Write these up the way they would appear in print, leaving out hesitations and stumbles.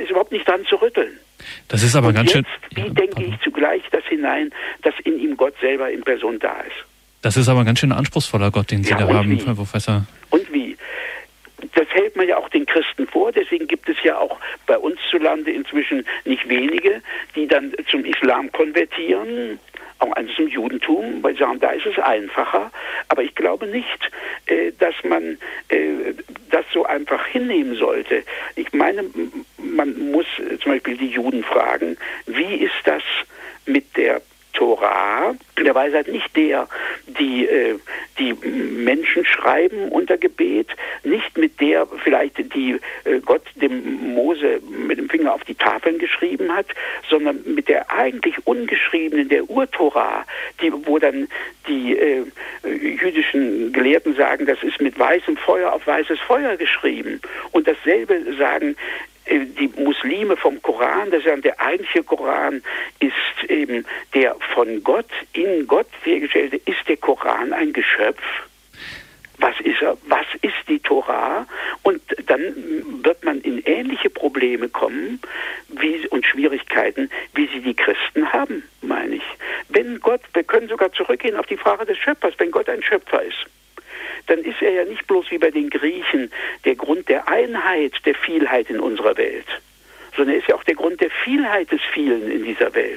ist überhaupt nicht dran zu rütteln. Das ist aber und ganz jetzt, schön... Wie denke ich zugleich das hinein, dass in ihm Gott selber in Person da ist? Das ist aber ein ganz schön anspruchsvoller Gott, den Sie da haben, Herr Professor. Und wie? Das hält man ja auch den Christen vor, deswegen gibt es ja auch bei uns zulande inzwischen nicht wenige, die dann zum Islam konvertieren, auch zum Judentum, weil sie sagen, da ist es einfacher. Aber ich glaube nicht, dass man das so einfach hinnehmen sollte. Ich meine, man muss zum Beispiel die Juden fragen, wie ist das mit der Torah, der Weisheit, nicht der, die Menschen schreiben unter Gebet, nicht mit der vielleicht, die Gott dem Mose mit dem Finger auf die Tafeln geschrieben hat, sondern mit der eigentlich ungeschriebenen, der Urtorah, wo dann die jüdischen Gelehrten sagen, das ist mit weißem Feuer auf weißes Feuer geschrieben. Und dasselbe sagen die Muslime vom Koran, das ist der eigentliche Koran, ist eben der von Gott, in Gott hergestellte. Ist der Koran ein Geschöpf? Was ist er? Was ist die Torah? Und dann wird man in ähnliche Probleme kommen und Schwierigkeiten, wie sie die Christen haben, meine ich. Wenn Gott, wir können sogar zurückgehen auf die Frage des Schöpfers, wenn Gott ein Schöpfer ist, dann ist er ja nicht bloß wie bei den Griechen der Grund der Einheit, der Vielheit in unserer Welt, sondern er ist ja auch der Grund der Vielheit des Vielen in dieser Welt.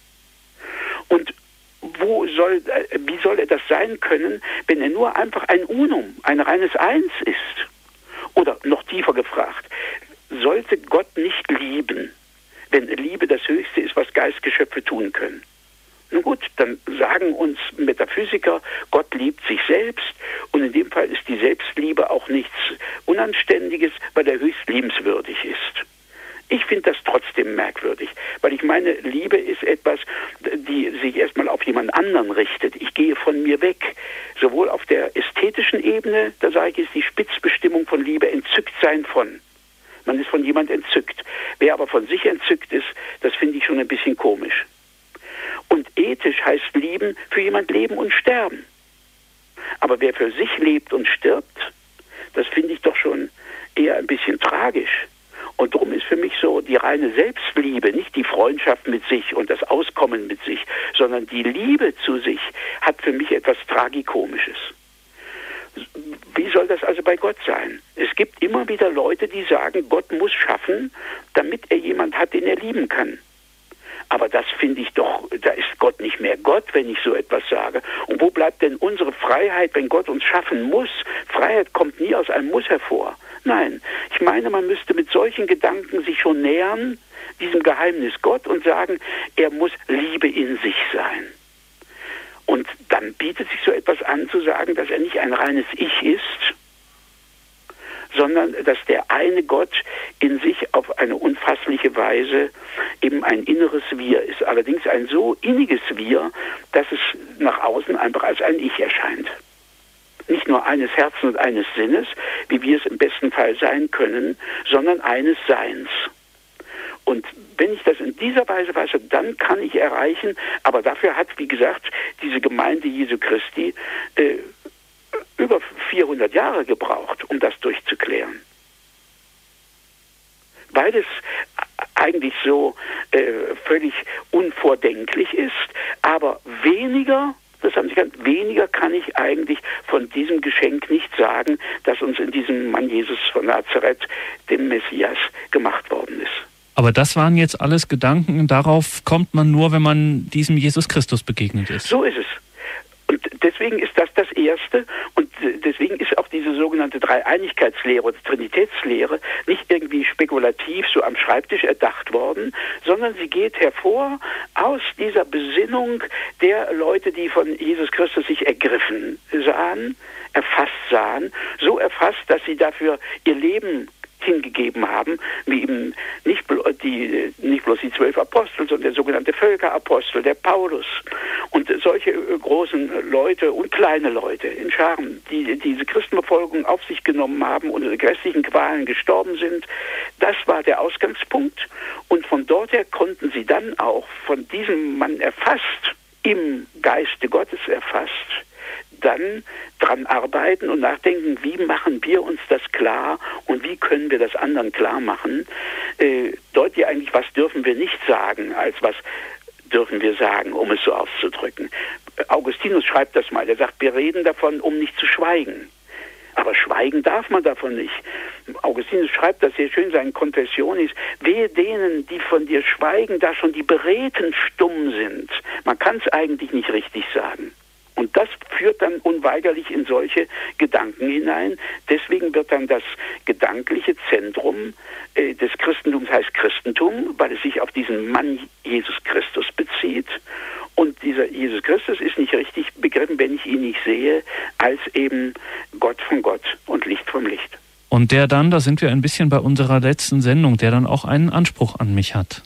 Und wie soll er das sein können, wenn er nur einfach ein Unum, ein reines Eins ist? Oder noch tiefer gefragt, sollte Gott nicht lieben, wenn Liebe das Höchste ist, was Geistgeschöpfe tun können? Nun gut, dann sagen uns Metaphysiker, Gott liebt sich selbst und in dem Fall ist die Selbstliebe auch nichts Unanständiges, weil er höchst liebenswürdig ist. Ich finde das trotzdem merkwürdig, weil ich meine, Liebe ist etwas, die sich erstmal auf jemand anderen richtet. Ich gehe von mir weg. Sowohl auf der ästhetischen Ebene, da sage ich, ist die Spitzbestimmung von Liebe entzückt sein von. Man ist von jemand entzückt. Wer aber von sich entzückt ist, das finde ich schon ein bisschen komisch. Und ethisch heißt lieben, für jemand leben und sterben. Aber wer für sich lebt und stirbt, das finde ich doch schon eher ein bisschen tragisch. Und darum ist für mich so die reine Selbstliebe, nicht die Freundschaft mit sich und das Auskommen mit sich, sondern die Liebe zu sich hat für mich etwas Tragikomisches. Wie soll das also bei Gott sein? Es gibt immer wieder Leute, die sagen, Gott muss schaffen, damit er jemand hat, den er lieben kann. Aber das finde ich doch, da ist Gott nicht mehr Gott, wenn ich so etwas sage. Und wo bleibt denn unsere Freiheit, wenn Gott uns schaffen muss? Freiheit kommt nie aus einem Muss hervor. Nein, ich meine, man müsste mit solchen Gedanken sich schon nähern, diesem Geheimnis Gott, und sagen, er muss Liebe in sich sein. Und dann bietet sich so etwas an, zu sagen, dass er nicht ein reines Ich ist, sondern dass der eine Gott in sich auf eine unfassliche Weise eben ein inneres Wir ist. Allerdings ein so inniges Wir, dass es nach außen einfach als ein Ich erscheint. Nicht nur eines Herzens und eines Sinnes, wie wir es im besten Fall sein können, sondern eines Seins. Und wenn ich das in dieser Weise weiß, dann kann ich erreichen, aber dafür hat, wie gesagt, diese Gemeinde Jesu Christi über 400 Jahre gebraucht, um das durchzuklären. Weil es eigentlich so völlig unvordenklich ist, aber weniger, das haben Sie gesagt, weniger kann ich eigentlich von diesem Geschenk nicht sagen, das uns in diesem Mann Jesus von Nazareth, dem Messias, gemacht worden ist. Aber das waren jetzt alles Gedanken, darauf kommt man nur, wenn man diesem Jesus Christus begegnet ist. So ist es. Und deswegen ist das das Erste und deswegen ist auch diese sogenannte Dreieinigkeitslehre oder Trinitätslehre nicht irgendwie spekulativ so am Schreibtisch erdacht worden, sondern sie geht hervor aus dieser Besinnung der Leute, die von Jesus Christus sich ergriffen sahen, erfasst sahen, so erfasst, dass sie dafür ihr Leben hingegeben haben, wie eben nicht bloß die 12 Apostel, sondern der sogenannte Völkerapostel, der Paulus und solche großen Leute und kleine Leute in Scharen, die diese Christenverfolgung auf sich genommen haben und unter grässlichen Qualen gestorben sind. Das war der Ausgangspunkt und von dort her konnten sie dann auch von diesem Mann erfasst, im Geiste Gottes erfasst, dann dran arbeiten und nachdenken, wie machen wir uns das klar und wie können wir das anderen klar machen. Deutlich eigentlich, was dürfen wir nicht sagen, als was dürfen wir sagen, um es so auszudrücken. Augustinus schreibt das mal, er sagt, wir reden davon, um nicht zu schweigen. Aber schweigen darf man davon nicht. Augustinus schreibt das sehr schön, seine Confessionis, wehe denen, die von dir schweigen, da schon die Beredten stumm sind. Man kann es eigentlich nicht richtig sagen. Und das führt dann unweigerlich in solche Gedanken hinein. Deswegen wird dann das gedankliche Zentrum des Christentums heißt Christentum, weil es sich auf diesen Mann Jesus Christus bezieht. Und dieser Jesus Christus ist nicht richtig begriffen, wenn ich ihn nicht sehe, als eben Gott von Gott und Licht vom Licht. Und der dann, da sind wir ein bisschen bei unserer letzten Sendung, der dann auch einen Anspruch an mich hat.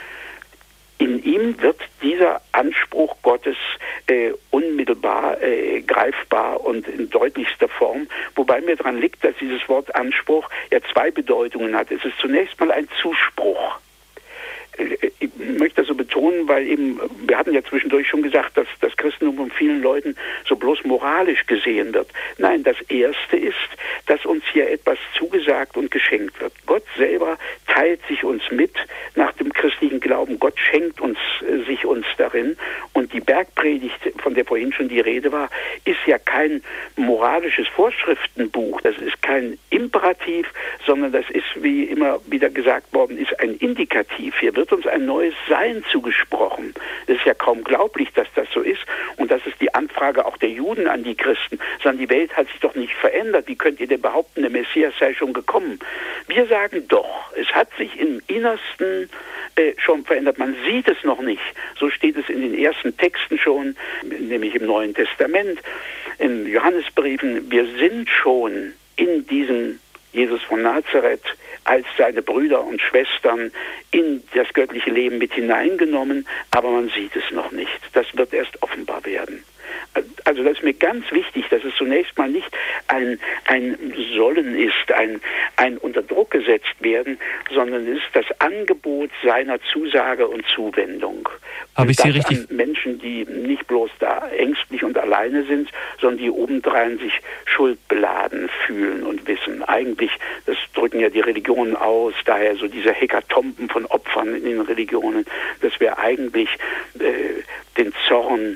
In ihm wird dieser Anspruch Gottes unmittelbar greifbar und in deutlichster Form, wobei mir daran liegt, dass dieses Wort Anspruch ja zwei Bedeutungen hat. Es ist zunächst mal ein Zuspruch. Ich möchte das so betonen, weil eben, wir hatten ja zwischendurch schon gesagt, dass das Christentum von vielen Leuten so bloß moralisch gesehen wird. Nein, das Erste ist, dass uns hier etwas zugesagt und geschenkt wird. Gott selber teilt sich uns mit nach dem christlichen Glauben. Gott schenkt sich uns darin. Und die Bergpredigt, von der vorhin schon die Rede war, ist ja kein moralisches Vorschriftenbuch. Das ist kein Imperativ, sondern das ist, wie immer wieder gesagt worden ist, ein Indikativ. Hier wird uns ein neues Sein zugesprochen. Es ist ja kaum glaublich, dass das so ist. Und das ist die Anfrage auch der Juden an die Christen. Sondern die Welt hat sich doch nicht verändert. Wie könnt ihr denn behaupten, der Messias sei schon gekommen? Wir sagen doch, es hat sich im Innersten schon verändert. Man sieht es noch nicht. So steht es in den ersten Texten schon, nämlich im Neuen Testament, in Johannesbriefen. Wir sind schon in diesem Jesus von Nazareth als seine Brüder und Schwestern in das göttliche Leben mit hineingenommen, aber man sieht es noch nicht. Das wird erst offenbar werden. Also das ist mir ganz wichtig, dass es zunächst mal nicht ein Sollen ist, ein unter Druck gesetzt werden, sondern es ist das Angebot seiner Zusage und Zuwendung. Habe ich Sie richtig? An Menschen, die nicht bloß da ängstlich und alleine sind, sondern die obendrein sich schuldbeladen fühlen und wissen. Eigentlich, das drücken ja die Religionen aus, daher so diese Hekatomben von Opfern in den Religionen, dass wir eigentlich den Zorn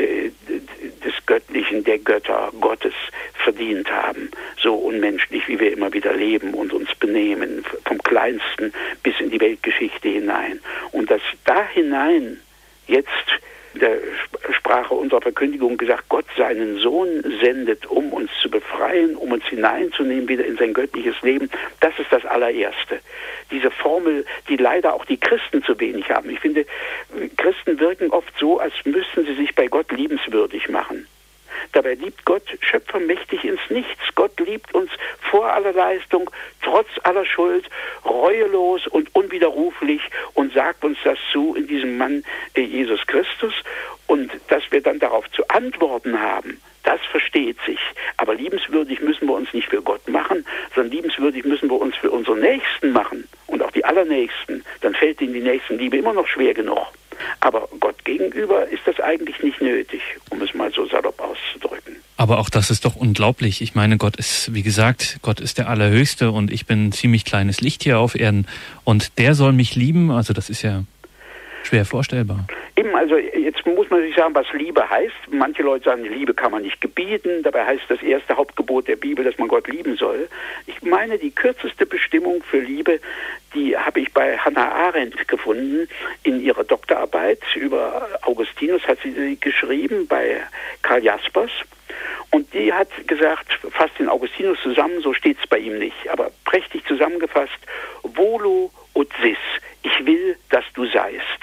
des Göttlichen, der Götter, Gottes verdient haben. So unmenschlich, wie wir immer wieder leben und uns benehmen, vom Kleinsten bis in die Weltgeschichte hinein. Und dass da hinein jetzt der Sprache unserer Verkündigung gesagt, Gott seinen Sohn sendet, um uns zu befreien, um uns hineinzunehmen wieder in sein göttliches Leben, das ist das allererste. Diese Formel, die leider auch die Christen zu wenig haben. Ich finde, Christen wirken oft so, als müssten sie sich bei Gott liebenswürdig machen. Dabei liebt Gott schöpfermächtig ins Nichts. Gott liebt uns vor aller Leistung, trotz aller Schuld, reuelos und unwiderruflich und sagt uns das zu in diesem Mann Jesus Christus. Und dass wir dann darauf zu antworten haben, das versteht sich. Aber liebenswürdig müssen wir uns nicht für Gott machen, sondern liebenswürdig müssen wir uns für unsere Nächsten machen und auch die Allernächsten. Dann fällt ihnen die Nächstenliebe immer noch schwer genug. Aber Gott gegenüber ist das eigentlich nicht nötig, um es mal so salopp auszudrücken. Aber auch das ist doch unglaublich. Ich meine, Gott ist, wie gesagt, Gott ist der Allerhöchste und ich bin ein ziemlich kleines Licht hier auf Erden. Und der soll mich lieben, also das ist ja schwer vorstellbar. Eben, also jetzt muss man sich sagen, was Liebe heißt. Manche Leute sagen, Liebe kann man nicht gebieten. Dabei heißt das erste Hauptgebot der Bibel, dass man Gott lieben soll. Ich meine, die kürzeste Bestimmung für Liebe, die habe ich bei Hannah Arendt gefunden. In ihrer Doktorarbeit über Augustinus hat sie geschrieben bei Karl Jaspers. Und die hat gesagt, fasst den Augustinus zusammen, so steht es bei ihm nicht, aber prächtig zusammengefasst, volo ut sis, ich will, dass du seist.